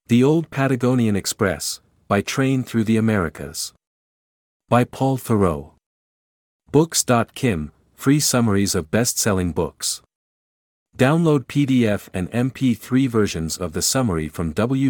The Old Patagonian Express, By Train Through the Americas. By Paul Theroux. Books.kim, free summaries of best-selling books. Download PDF and MP3 versions of the summary from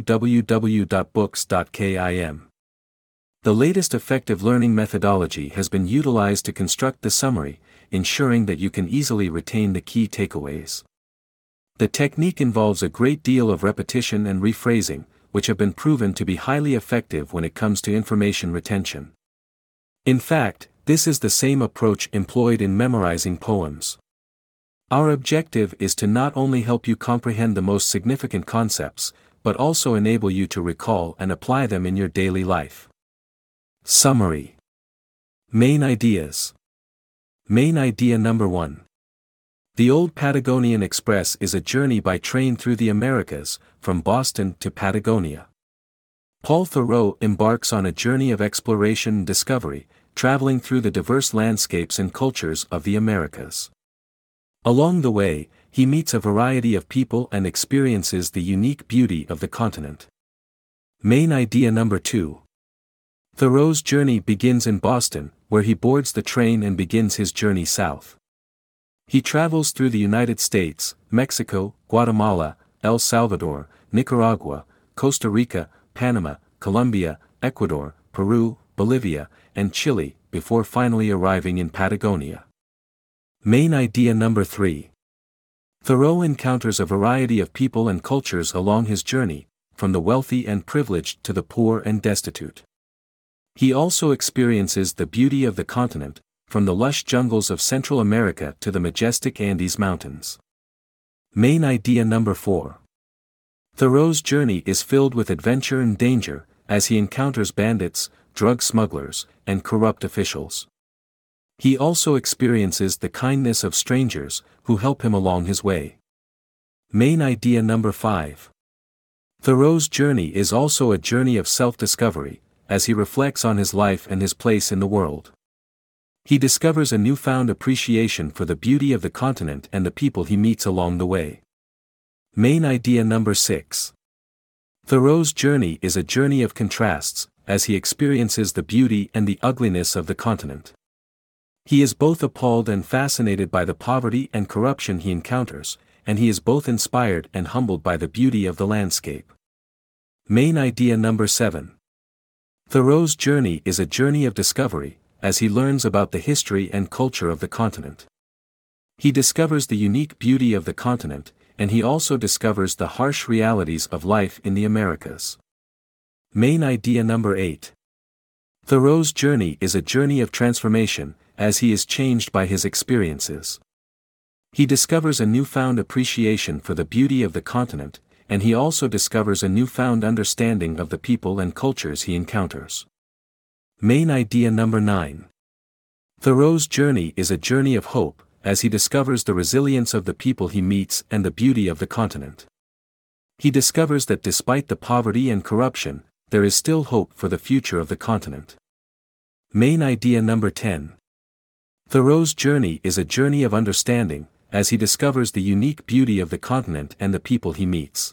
www.books.kim. The latest effective learning methodology has been utilized to construct the summary, ensuring that you can easily retain the key takeaways. The technique involves a great deal of repetition and rephrasing, which have been proven to be highly effective when it comes to information retention. In fact, this is the same approach employed in memorizing poems. Our objective is to not only help you comprehend the most significant concepts, but also enable you to recall and apply them in your daily life. Summary. Main ideas. Main idea number 1. The Old Patagonian Express is a journey by train through the Americas, from Boston to Patagonia. Paul Theroux embarks on a journey of exploration and discovery, traveling through the diverse landscapes and cultures of the Americas. Along the way, he meets a variety of people and experiences the unique beauty of the continent. Main idea number 2. Theroux's journey begins in Boston, where he boards the train and begins his journey south. He travels through the United States, Mexico, Guatemala, El Salvador, Nicaragua, Costa Rica, Panama, Colombia, Ecuador, Peru, Bolivia, and Chile, before finally arriving in Patagonia. Main idea number 3. Theroux encounters a variety of people and cultures along his journey, from the wealthy and privileged to the poor and destitute. He also experiences the beauty of the continent, from the lush jungles of Central America to the majestic Andes Mountains. Main idea number 4. Theroux's journey is filled with adventure and danger, as he encounters bandits, drug smugglers, and corrupt officials. He also experiences the kindness of strangers, who help him along his way. Main idea number 5. Theroux's journey is also a journey of self-discovery, as he reflects on his life and his place in the world. He discovers a newfound appreciation for the beauty of the continent and the people he meets along the way. Main idea number 6. Theroux's journey is a journey of contrasts, as he experiences the beauty and the ugliness of the continent. He is both appalled and fascinated by the poverty and corruption he encounters, and he is both inspired and humbled by the beauty of the landscape. Main idea number 7. Theroux's journey is a journey of discovery, as he learns about the history and culture of the continent. He discovers the unique beauty of the continent, and he also discovers the harsh realities of life in the Americas. Main idea number 8. Theroux's journey is a journey of transformation, as he is changed by his experiences. He discovers a newfound appreciation for the beauty of the continent, and he also discovers a newfound understanding of the people and cultures he encounters. Main idea number 9. Theroux's journey is a journey of hope, as he discovers the resilience of the people he meets and the beauty of the continent. He discovers that despite the poverty and corruption, there is still hope for the future of the continent. Main idea number 10. Theroux's journey is a journey of understanding, as he discovers the unique beauty of the continent and the people he meets.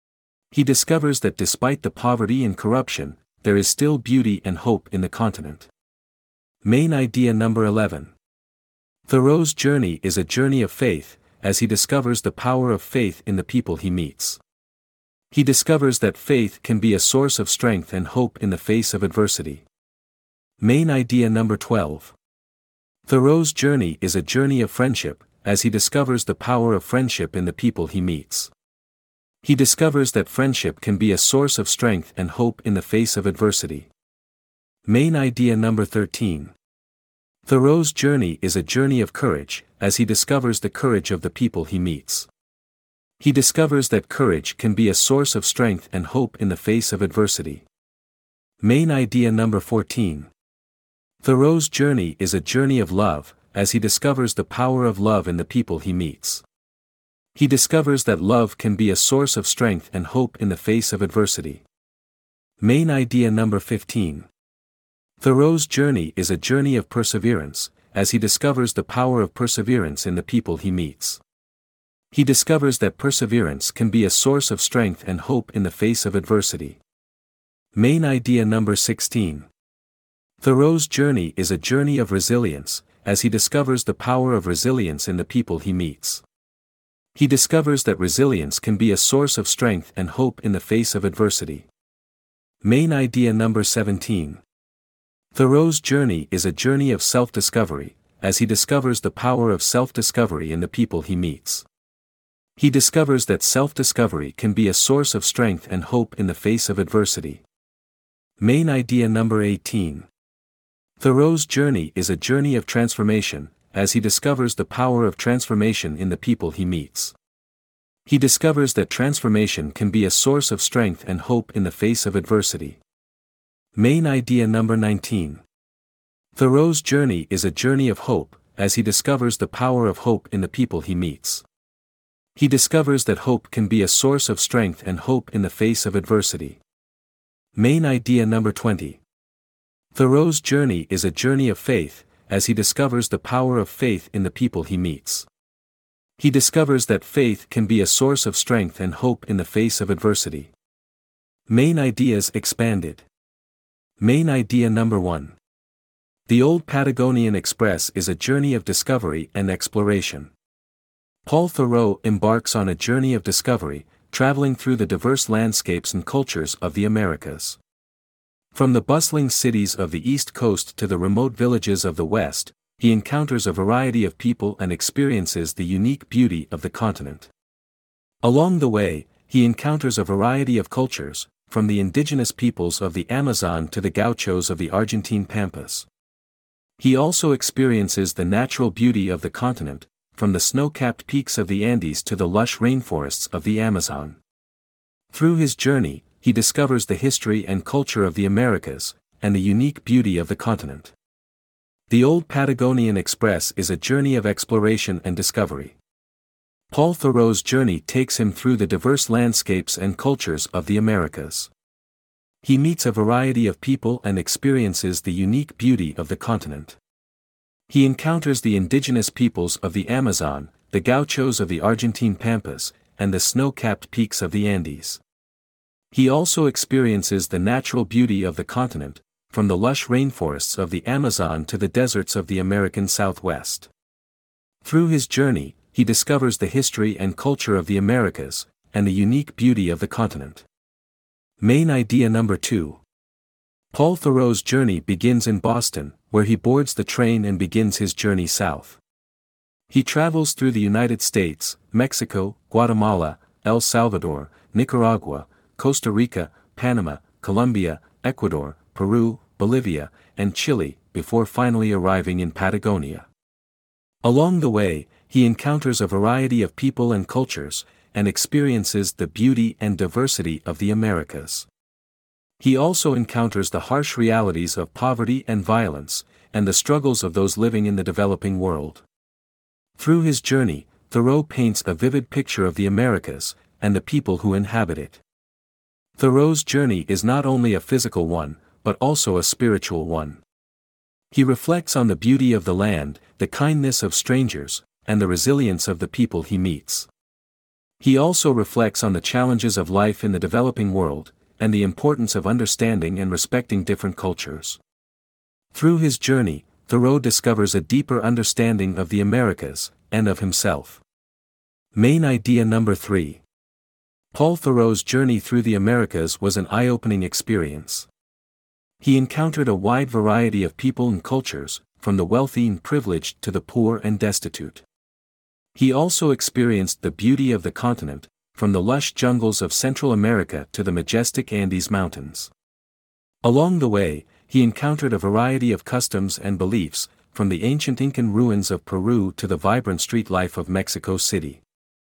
He discovers that despite the poverty and corruption, there is still beauty and hope in the continent. Main idea number 11. Theroux's journey is a journey of faith, as he discovers the power of faith in the people he meets. He discovers that faith can be a source of strength and hope in the face of adversity. Main idea number 12. Theroux's journey is a journey of friendship, as he discovers the power of friendship in the people he meets. He discovers that friendship can be a source of strength and hope in the face of adversity. Main idea number 13. Theroux's journey is a journey of courage, as he discovers the courage of the people he meets. He discovers that courage can be a source of strength and hope in the face of adversity. Main idea number 14. Theroux's journey is a journey of love, as he discovers the power of love in the people he meets. He discovers that love can be a source of strength and hope in the face of adversity. Main idea number 15. Theroux's journey is a journey of perseverance, as he discovers the power of perseverance in the people he meets. He discovers that perseverance can be a source of strength and hope in the face of adversity. Main idea number 16. Thoreau's journey is a journey of resilience, as he discovers the power of resilience in the people he meets. He discovers that resilience can be a source of strength and hope in the face of adversity. Main idea number 17. Thoreau's journey is a journey of self-discovery, as he discovers the power of self-discovery in the people he meets. He discovers that self-discovery can be a source of strength and hope in the face of adversity. Main idea number 18. Thoreau's journey is a journey of transformation, as he discovers the power of transformation in the people he meets. He discovers that transformation can be a source of strength and hope in the face of adversity. Main idea number 19. Thoreau's journey is a journey of hope, as he discovers the power of hope in the people he meets. He discovers that hope can be a source of strength and hope in the face of adversity. Main idea number 20. Thoreau's journey is a journey of faith, as he discovers the power of faith in the people he meets. He discovers that faith can be a source of strength and hope in the face of adversity. Main ideas expanded. Main idea number 1. The Old Patagonian Express is a journey of discovery and exploration. Paul Thoreau embarks on a journey of discovery, traveling through the diverse landscapes and cultures of the Americas. From the bustling cities of the East Coast to the remote villages of the West, he encounters a variety of people and experiences the unique beauty of the continent. Along the way, he encounters a variety of cultures, from the indigenous peoples of the Amazon to the gauchos of the Argentine pampas. He also experiences the natural beauty of the continent, from the snow-capped peaks of the Andes to the lush rainforests of the Amazon. Through his journey, he discovers the history and culture of the Americas, and the unique beauty of the continent. The Old Patagonian Express is a journey of exploration and discovery. Paul Thoreau's journey takes him through the diverse landscapes and cultures of the Americas. He meets a variety of people and experiences the unique beauty of the continent. He encounters the indigenous peoples of the Amazon, the gauchos of the Argentine pampas, and the snow-capped peaks of the Andes. He also experiences the natural beauty of the continent, from the lush rainforests of the Amazon to the deserts of the American Southwest. Through his journey, he discovers the history and culture of the Americas, and the unique beauty of the continent. Main idea number 2. Paul Thoreau's journey begins in Boston, where he boards the train and begins his journey south. He travels through the United States, Mexico, Guatemala, El Salvador, Nicaragua, Costa Rica, Panama, Colombia, Ecuador, Peru, Bolivia, and Chile, before finally arriving in Patagonia. Along the way, he encounters a variety of people and cultures, and experiences the beauty and diversity of the Americas. He also encounters the harsh realities of poverty and violence, and the struggles of those living in the developing world. Through his journey, Thoreau paints a vivid picture of the Americas, and the people who inhabit it. Thoreau's journey is not only a physical one, but also a spiritual one. He reflects on the beauty of the land, the kindness of strangers, and the resilience of the people he meets. He also reflects on the challenges of life in the developing world, and the importance of understanding and respecting different cultures. Through his journey, Thoreau discovers a deeper understanding of the Americas, and of himself. Main idea number 3. Paul Thoreau's journey through the Americas was an eye-opening experience. He encountered a wide variety of people and cultures, from the wealthy and privileged to the poor and destitute. He also experienced the beauty of the continent, from the lush jungles of Central America to the majestic Andes Mountains. Along the way, he encountered a variety of customs and beliefs, from the ancient Incan ruins of Peru to the vibrant street life of Mexico City.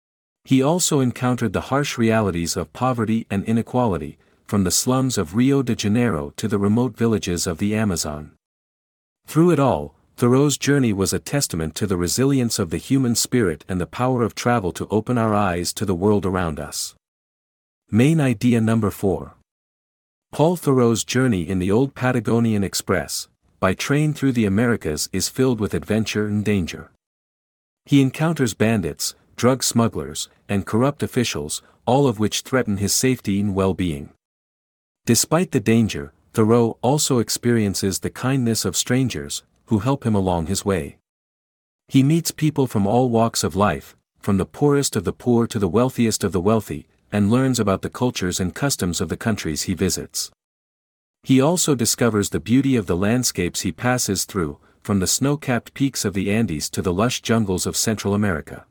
He also encountered the harsh realities of poverty and inequality, from the slums of Rio de Janeiro to the remote villages of the Amazon. Through it all, Thoreau's journey was a testament to the resilience of the human spirit and the power of travel to open our eyes to the world around us. Main idea number 4. Paul Thoreau's journey in the Old Patagonian Express, by train through the Americas, is filled with adventure and danger. He encounters bandits, drug smugglers, and corrupt officials, all of which threaten his safety and well-being. Despite the danger, Thoreau also experiences the kindness of strangers, who help him along his way. He meets people from all walks of life, from the poorest of the poor to the wealthiest of the wealthy, and learns about the cultures and customs of the countries he visits. He also discovers the beauty of the landscapes he passes through, from the snow-capped peaks of the Andes to the lush jungles of Central America.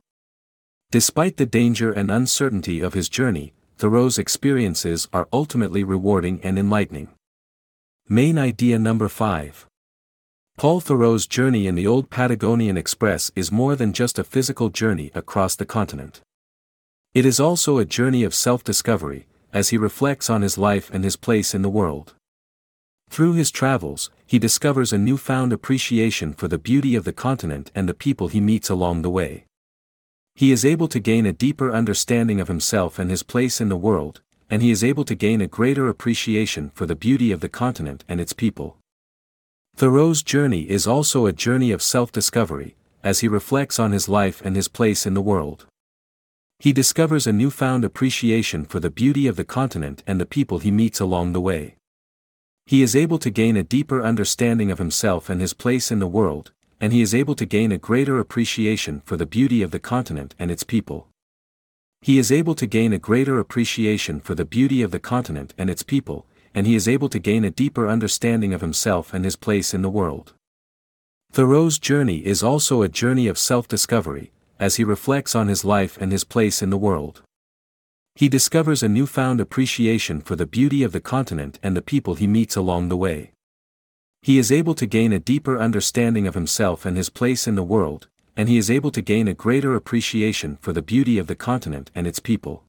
Despite the danger and uncertainty of his journey, Thoreau's experiences are ultimately rewarding and enlightening. Main idea number 5. Paul Thoreau's journey in the Old Patagonian Express is more than just a physical journey across the continent. It is also a journey of self-discovery, as he reflects on his life and his place in the world. Through his travels, he discovers a newfound appreciation for the beauty of the continent and the people he meets along the way. He is able to gain a deeper understanding of himself and his place in the world, and he is able to gain a greater appreciation for the beauty of the continent and its people. Thoreau's journey is also a journey of self-discovery, as he reflects on his life and his place in the world. He discovers a newfound appreciation for the beauty of the continent and the people he meets along the way. He is able to gain a deeper understanding of himself and his place in the world, and he is able to gain a greater appreciation for the beauty of the continent and its people. He is able to gain a greater appreciation for the beauty of the continent and its people, and he is able to gain a deeper understanding of himself and his place in the world. Thoreau's journey is also a journey of self-discovery, as he reflects on his life and his place in the world. He discovers a newfound appreciation for the beauty of the continent and the people he meets along the way. He is able to gain a deeper understanding of himself and his place in the world, and he is able to gain a greater appreciation for the beauty of the continent and its people.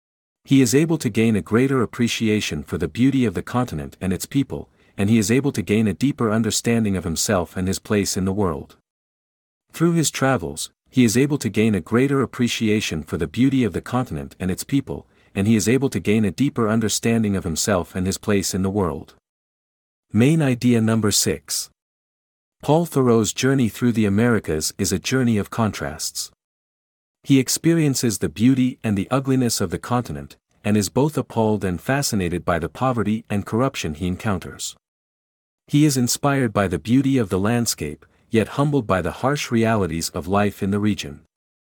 He is able to gain a greater appreciation for the beauty of the continent and its people, and he is able to gain a deeper understanding of himself and his place in the world. Through his travels, he is able to gain a greater appreciation for the beauty of the continent and its people, and he is able to gain a deeper understanding of himself and his place in the world. Main idea number 6. Paul Thoreau's journey through the Americas is a journey of contrasts. He experiences the beauty and the ugliness of the continent, and is both appalled and fascinated by the poverty and corruption he encounters. He is inspired by the beauty of the landscape, yet humbled by the harsh realities of life in the region.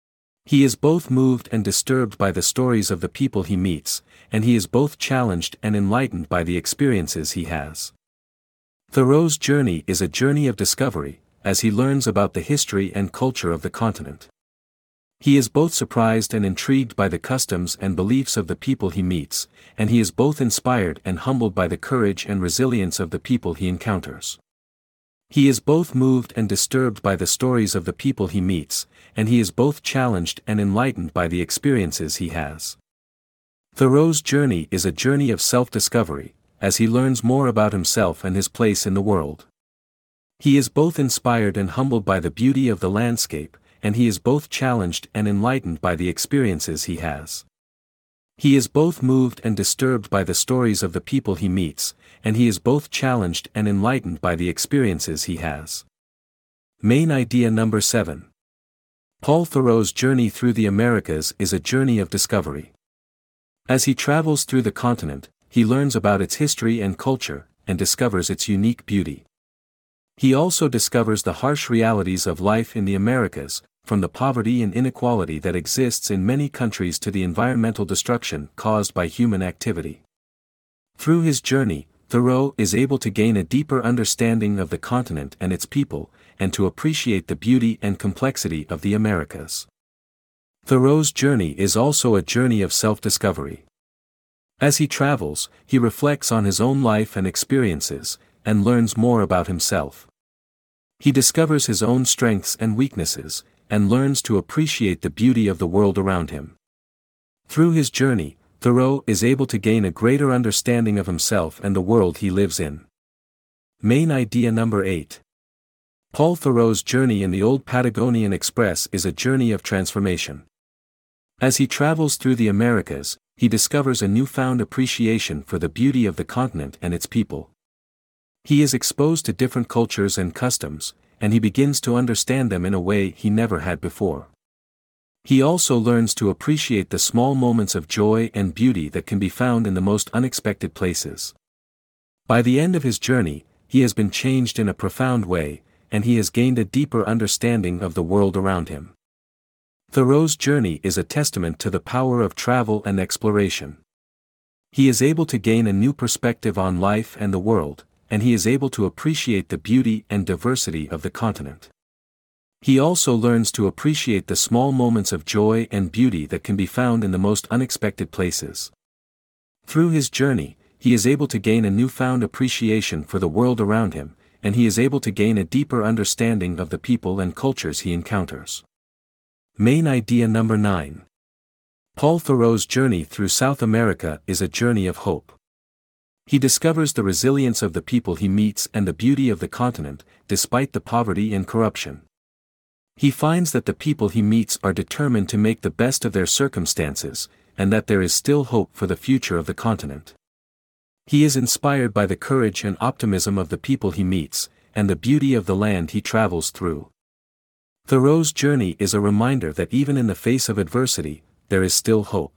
He is both moved and disturbed by the stories of the people he meets, and he is both challenged and enlightened by the experiences he has. Thoreau's journey is a journey of discovery, as he learns about the history and culture of the continent. He is both surprised and intrigued by the customs and beliefs of the people he meets, and he is both inspired and humbled by the courage and resilience of the people he encounters. He is both moved and disturbed by the stories of the people he meets, and he is both challenged and enlightened by the experiences he has. Thoreau's journey is a journey of self-discovery, as he learns more about himself and his place in the world. He is both inspired and humbled by the beauty of the landscape, and he is both challenged and enlightened by the experiences he has. He is both moved and disturbed by the stories of the people he meets, and he is both challenged and enlightened by the experiences he has. Main idea number 7. Paul Thoreau's journey through the Americas is a journey of discovery. As he travels through the continent, he learns about its history and culture, and discovers its unique beauty. He also discovers the harsh realities of life in the Americas, from the poverty and inequality that exists in many countries to the environmental destruction caused by human activity. Through his journey, Thoreau is able to gain a deeper understanding of the continent and its people, and to appreciate the beauty and complexity of the Americas. Thoreau's journey is also a journey of self-discovery. As he travels, he reflects on his own life and experiences, and learns more about himself. He discovers his own strengths and weaknesses, and learns to appreciate the beauty of the world around him. Through his journey, Thoreau is able to gain a greater understanding of himself and the world he lives in. Main idea number 8. Paul Thoreau's journey in the Old Patagonian Express is a journey of transformation. As he travels through the Americas, he discovers a newfound appreciation for the beauty of the continent and its people. He is exposed to different cultures and customs, and he begins to understand them in a way he never had before. He also learns to appreciate the small moments of joy and beauty that can be found in the most unexpected places. By the end of his journey, he has been changed in a profound way, and he has gained a deeper understanding of the world around him. Thoreau's journey is a testament to the power of travel and exploration. He is able to gain a new perspective on life and the world, and he is able to appreciate the beauty and diversity of the continent. He also learns to appreciate the small moments of joy and beauty that can be found in the most unexpected places. Through his journey, he is able to gain a newfound appreciation for the world around him, and he is able to gain a deeper understanding of the people and cultures he encounters. Main idea number 9. Paul Thoreau's journey through South America is a journey of hope. He discovers the resilience of the people he meets and the beauty of the continent, despite the poverty and corruption. He finds that the people he meets are determined to make the best of their circumstances, and that there is still hope for the future of the continent. He is inspired by the courage and optimism of the people he meets, and the beauty of the land he travels through. Thoreau's journey is a reminder that even in the face of adversity, there is still hope.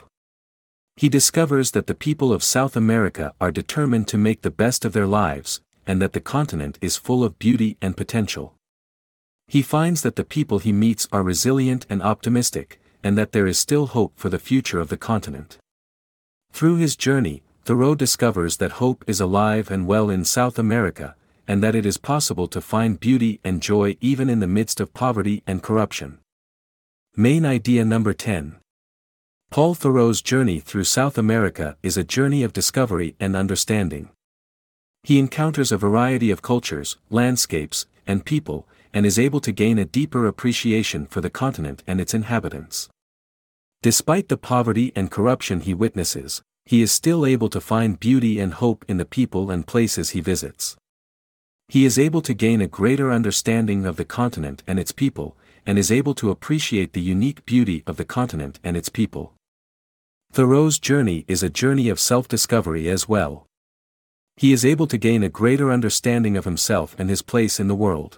He discovers that the people of South America are determined to make the best of their lives, and that the continent is full of beauty and potential. He finds that the people he meets are resilient and optimistic, and that there is still hope for the future of the continent. Through his journey, Thoreau discovers that hope is alive and well in South America, and that it is possible to find beauty and joy even in the midst of poverty and corruption. Main idea number 10. Paul Thoreau's journey through South America is a journey of discovery and understanding. He encounters a variety of cultures, landscapes, and people, and is able to gain a deeper appreciation for the continent and its inhabitants. Despite the poverty and corruption he witnesses, he is still able to find beauty and hope in the people and places he visits. He is able to gain a greater understanding of the continent and its people, and is able to appreciate the unique beauty of the continent and its people. Thoreau's journey is a journey of self-discovery as well. He is able to gain a greater understanding of himself and his place in the world.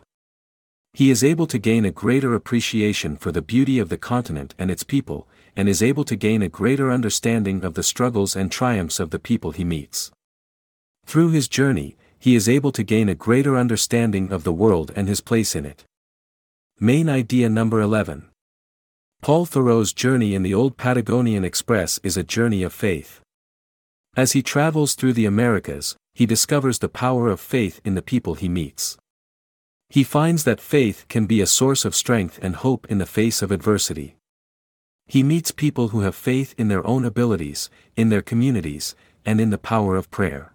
He is able to gain a greater appreciation for the beauty of the continent and its people, and is able to gain a greater understanding of the struggles and triumphs of the people he meets. Through his journey, he is able to gain a greater understanding of the world and his place in it. Main idea number 11. Paul Thoreau's journey in the Old Patagonian Express is a journey of faith. As he travels through the Americas, he discovers the power of faith in the people he meets. He finds that faith can be a source of strength and hope in the face of adversity. He meets people who have faith in their own abilities, in their communities, and in the power of prayer.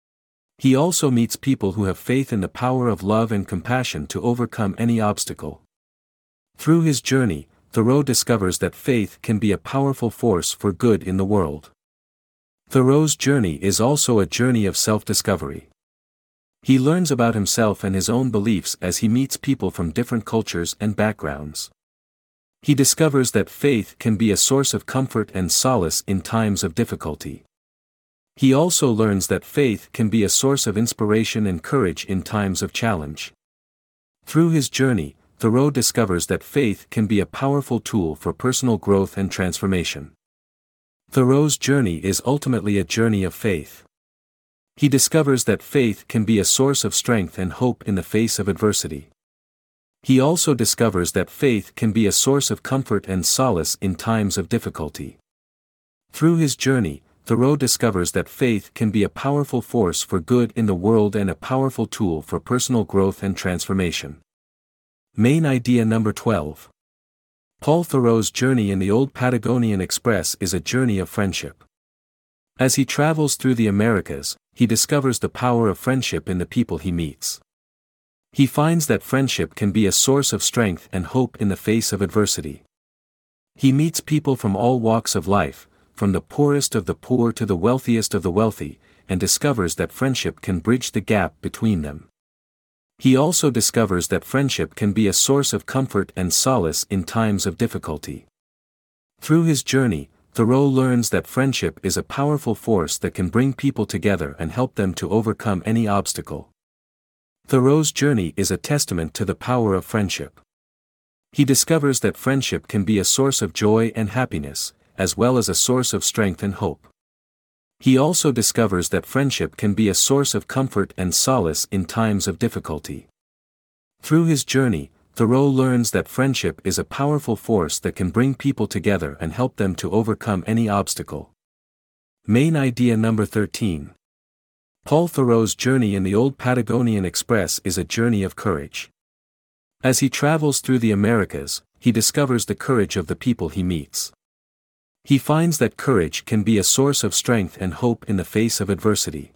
He also meets people who have faith in the power of love and compassion to overcome any obstacle. Through his journey, Thoreau discovers that faith can be a powerful force for good in the world. Thoreau's journey is also a journey of self-discovery. He learns about himself and his own beliefs as he meets people from different cultures and backgrounds. He discovers that faith can be a source of comfort and solace in times of difficulty. He also learns that faith can be a source of inspiration and courage in times of challenge. Through his journey, Thoreau discovers that faith can be a powerful tool for personal growth and transformation. Thoreau's journey is ultimately a journey of faith. He discovers that faith can be a source of strength and hope in the face of adversity. He also discovers that faith can be a source of comfort and solace in times of difficulty. Through his journey, Thoreau discovers that faith can be a powerful force for good in the world and a powerful tool for personal growth and transformation. Main idea number 12. Paul Thoreau's journey in the Old Patagonian Express is a journey of friendship. As he travels through the Americas, he discovers the power of friendship in the people he meets. He finds that friendship can be a source of strength and hope in the face of adversity. He meets people from all walks of life, from the poorest of the poor to the wealthiest of the wealthy, and discovers that friendship can bridge the gap between them. He also discovers that friendship can be a source of comfort and solace in times of difficulty. Through his journey, Thoreau learns that friendship is a powerful force that can bring people together and help them to overcome any obstacle. Thoreau's journey is a testament to the power of friendship. He discovers that friendship can be a source of joy and happiness, as well as a source of strength and hope. He also discovers that friendship can be a source of comfort and solace in times of difficulty. Through his journey, Thoreau learns that friendship is a powerful force that can bring people together and help them to overcome any obstacle. Main idea number 13. Paul Thoreau's journey in the Old Patagonian Express is a journey of courage. As he travels through the Americas, he discovers the courage of the people he meets. He finds that courage can be a source of strength and hope in the face of adversity.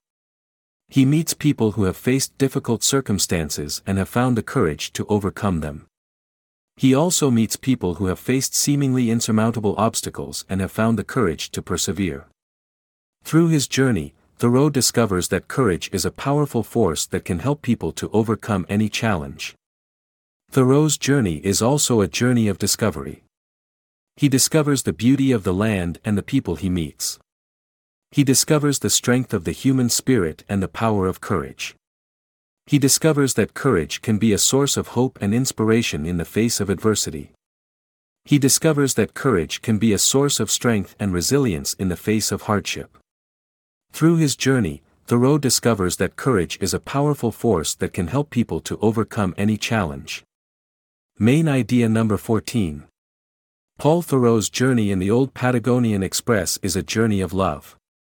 He meets people who have faced difficult circumstances and have found the courage to overcome them. He also meets people who have faced seemingly insurmountable obstacles and have found the courage to persevere. Through his journey, Thoreau discovers that courage is a powerful force that can help people to overcome any challenge. Thoreau's journey is also a journey of discovery. He discovers the beauty of the land and the people he meets. He discovers the strength of the human spirit and the power of courage. He discovers that courage can be a source of hope and inspiration in the face of adversity. He discovers that courage can be a source of strength and resilience in the face of hardship. Through his journey, Thoreau discovers that courage is a powerful force that can help people to overcome any challenge. Main idea number 14. Paul Thoreau's journey in the Old Patagonian Express is a journey of love.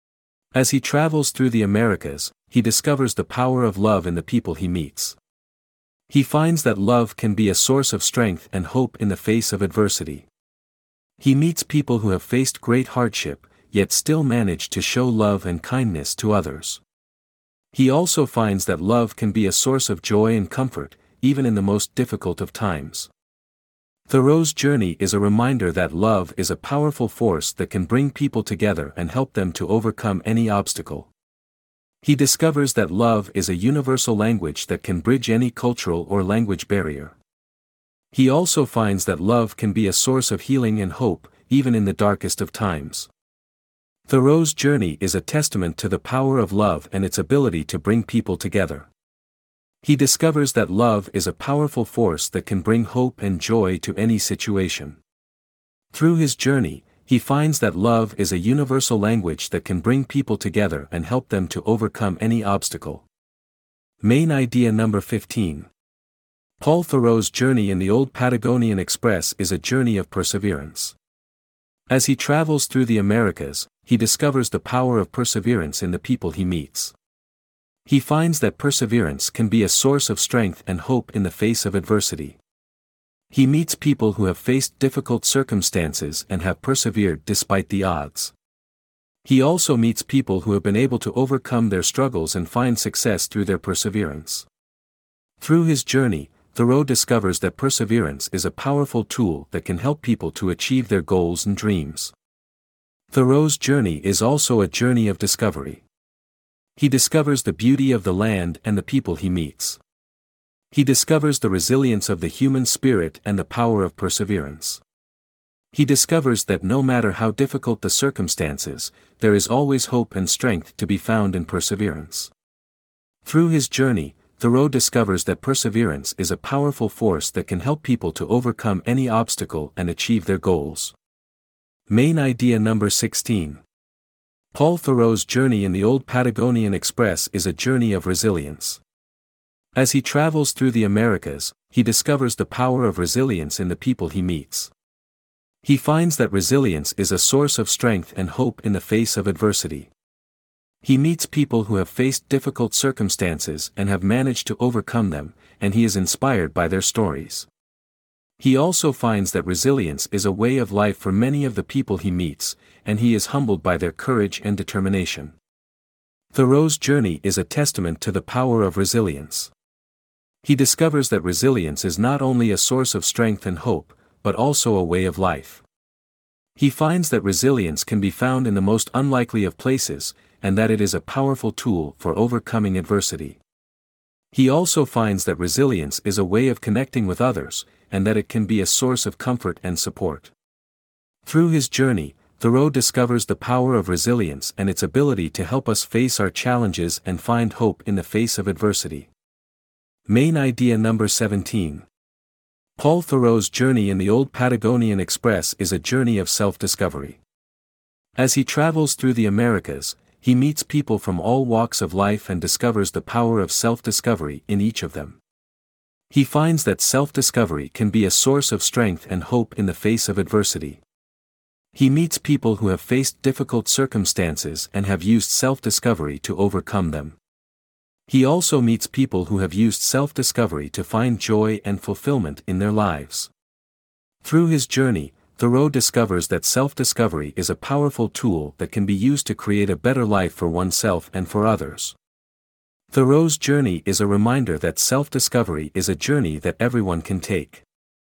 As he travels through the Americas, he discovers the power of love in the people he meets. He finds that love can be a source of strength and hope in the face of adversity. He meets people who have faced great hardship, yet still manage to show love and kindness to others. He also finds that love can be a source of joy and comfort, even in the most difficult of times. Thoreau's journey is a reminder that love is a powerful force that can bring people together and help them to overcome any obstacle. He discovers that love is a universal language that can bridge any cultural or language barrier. He also finds that love can be a source of healing and hope, even in the darkest of times. Thoreau's journey is a testament to the power of love and its ability to bring people together. He discovers that love is a powerful force that can bring hope and joy to any situation. Through his journey, he finds that love is a universal language that can bring people together and help them to overcome any obstacle. Main idea number 15. Paul Thoreau's journey in the Old Patagonian Express is a journey of perseverance. As he travels through the Americas, he discovers the power of perseverance in the people he meets. He finds that perseverance can be a source of strength and hope in the face of adversity. He meets people who have faced difficult circumstances and have persevered despite the odds. He also meets people who have been able to overcome their struggles and find success through their perseverance. Through his journey, Thoreau discovers that perseverance is a powerful tool that can help people to achieve their goals and dreams. Thoreau's journey is also a journey of discovery. He discovers the beauty of the land and the people he meets. He discovers the resilience of the human spirit and the power of perseverance. He discovers that no matter how difficult the circumstances, there is always hope and strength to be found in perseverance. Through his journey, Thoreau discovers that perseverance is a powerful force that can help people to overcome any obstacle and achieve their goals. Main idea number 16. Paul Thoreau's journey in the Old Patagonian Express is a journey of resilience. As he travels through the Americas, he discovers the power of resilience in the people he meets. He finds that resilience is a source of strength and hope in the face of adversity. He meets people who have faced difficult circumstances and have managed to overcome them, and he is inspired by their stories. He also finds that resilience is a way of life for many of the people he meets, and he is humbled by their courage and determination. Thoreau's journey is a testament to the power of resilience. He discovers that resilience is not only a source of strength and hope, but also a way of life. He finds that resilience can be found in the most unlikely of places, and that it is a powerful tool for overcoming adversity. He also finds that resilience is a way of connecting with others, and that it can be a source of comfort and support. Through his journey, Thoreau discovers the power of resilience and its ability to help us face our challenges and find hope in the face of adversity. Main idea number 17. Paul Theroux's journey in the Old Patagonian Express is a journey of self-discovery. As he travels through the Americas, he meets people from all walks of life and discovers the power of self-discovery in each of them. He finds that self-discovery can be a source of strength and hope in the face of adversity. He meets people who have faced difficult circumstances and have used self-discovery to overcome them. He also meets people who have used self-discovery to find joy and fulfillment in their lives. Through his journey, Thoreau discovers that self-discovery is a powerful tool that can be used to create a better life for oneself and for others. Thoreau's journey is a reminder that self-discovery is a journey that everyone can take.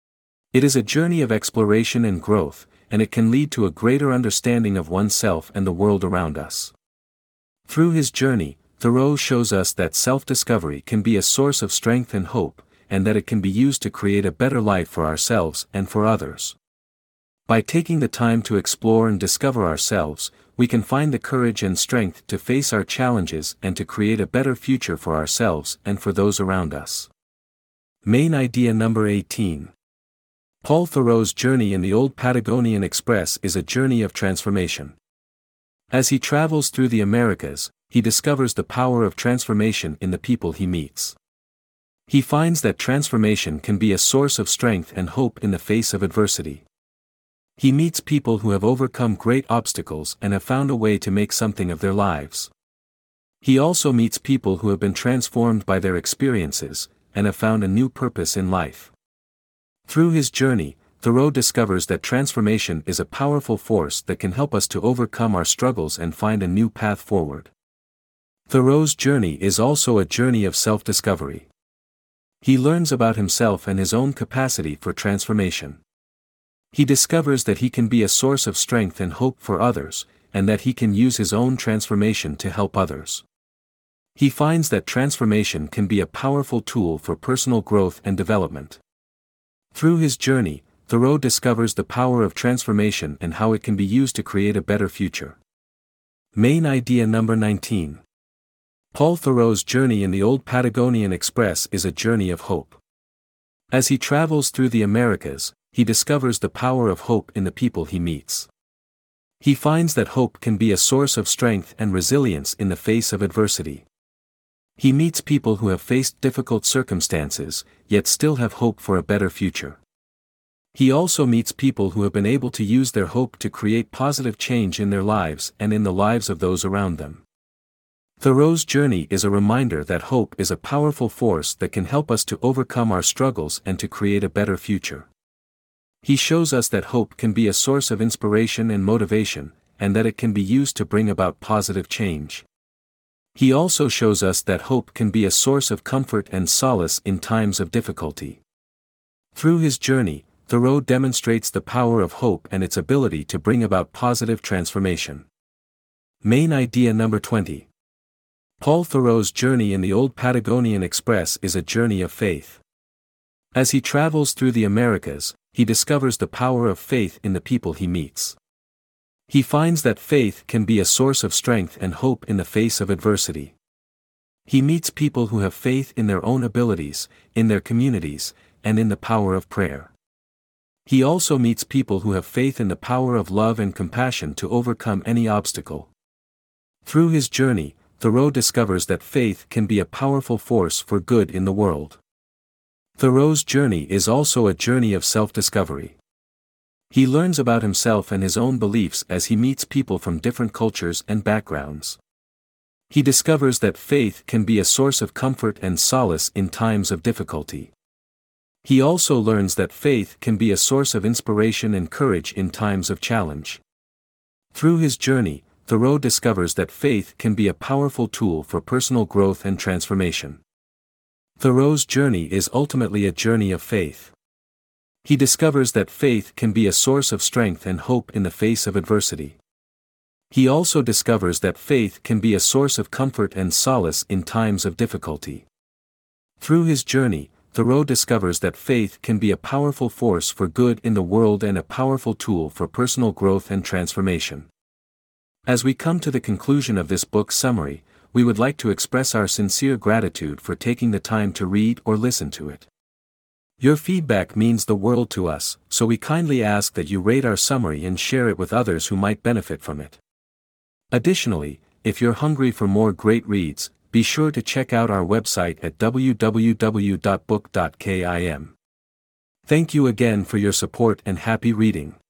It is a journey of exploration and growth, and it can lead to a greater understanding of oneself and the world around us. Through his journey, Thoreau shows us that self-discovery can be a source of strength and hope, and that it can be used to create a better life for ourselves and for others. By taking the time to explore and discover ourselves, we can find the courage and strength to face our challenges and to create a better future for ourselves and for those around us. Main idea number 18. Paul Theroux's journey in the Old Patagonian Express is a journey of transformation. As he travels through the Americas, he discovers the power of transformation in the people he meets. He finds that transformation can be a source of strength and hope in the face of adversity. He meets people who have overcome great obstacles and have found a way to make something of their lives. He also meets people who have been transformed by their experiences, and have found a new purpose in life. Through his journey, Thoreau discovers that transformation is a powerful force that can help us to overcome our struggles and find a new path forward. Thoreau's journey is also a journey of self-discovery. He learns about himself and his own capacity for transformation. He discovers that he can be a source of strength and hope for others, and that he can use his own transformation to help others. He finds that transformation can be a powerful tool for personal growth and development. Through his journey, Thoreau discovers the power of transformation and how it can be used to create a better future. Main idea number 19. Paul Theroux's journey in the Old Patagonian Express is a journey of hope. As he travels through the Americas, he discovers the power of hope in the people he meets. He finds that hope can be a source of strength and resilience in the face of adversity. He meets people who have faced difficult circumstances, yet still have hope for a better future. He also meets people who have been able to use their hope to create positive change in their lives and in the lives of those around them. Thoreau's journey is a reminder that hope is a powerful force that can help us to overcome our struggles and to create a better future. He shows us that hope can be a source of inspiration and motivation, and that it can be used to bring about positive change. He also shows us that hope can be a source of comfort and solace in times of difficulty. Through his journey, Thoreau demonstrates the power of hope and its ability to bring about positive transformation. Main idea number 20. Paul Theroux's journey in the Old Patagonian Express is a journey of faith. As he travels through the Americas, he discovers the power of faith in the people he meets. He finds that faith can be a source of strength and hope in the face of adversity. He meets people who have faith in their own abilities, in their communities, and in the power of prayer. He also meets people who have faith in the power of love and compassion to overcome any obstacle. Through his journey, Thoreau discovers that faith can be a powerful force for good in the world. Thoreau's journey is also a journey of self-discovery. He learns about himself and his own beliefs as he meets people from different cultures and backgrounds. He discovers that faith can be a source of comfort and solace in times of difficulty. He also learns that faith can be a source of inspiration and courage in times of challenge. Through his journey, Thoreau discovers that faith can be a powerful tool for personal growth and transformation. Thoreau's journey is ultimately a journey of faith. He discovers that faith can be a source of strength and hope in the face of adversity. He also discovers that faith can be a source of comfort and solace in times of difficulty. Through his journey, Thoreau discovers that faith can be a powerful force for good in the world and a powerful tool for personal growth and transformation. As we come to the conclusion of this book summary, we would like to express our sincere gratitude for taking the time to read or listen to it. Your feedback means the world to us, so we kindly ask that you rate our summary and share it with others who might benefit from it. Additionally, if you're hungry for more great reads, be sure to check out our website at www.book.kim. Thank you again for your support and happy reading.